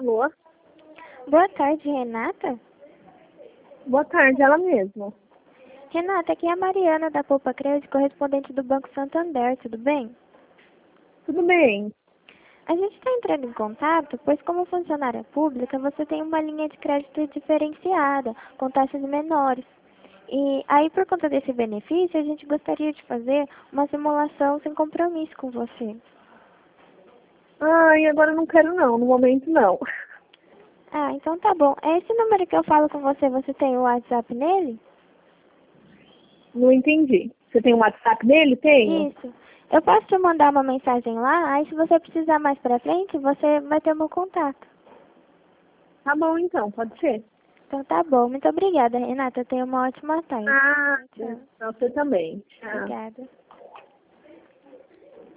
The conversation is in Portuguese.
Alô? Boa tarde, Renata. Boa tarde, ela mesma. Renata, aqui é a Mariana da Poupa Crédito, correspondente do Banco Santander, tudo bem? Tudo bem? A gente está entrando em contato, pois como funcionária pública, você tem uma linha de crédito diferenciada, com taxas menores. E aí, por conta desse benefício, a gente gostaria de fazer uma simulação sem compromisso com você. Ai, agora eu não quero não, no momento não. Ah, então tá bom. É esse número que eu falo com você, você tem o WhatsApp nele? Não entendi. Você tem um WhatsApp dele? Tenho. Isso. Eu posso te mandar uma mensagem lá, aí se você precisar mais pra frente, você vai ter o meu contato. Tá bom então, pode ser. Então tá bom. Muito obrigada, Renata. Tenha uma ótima tarde. Ah, Tchau. pra você também. Tchau. Obrigada.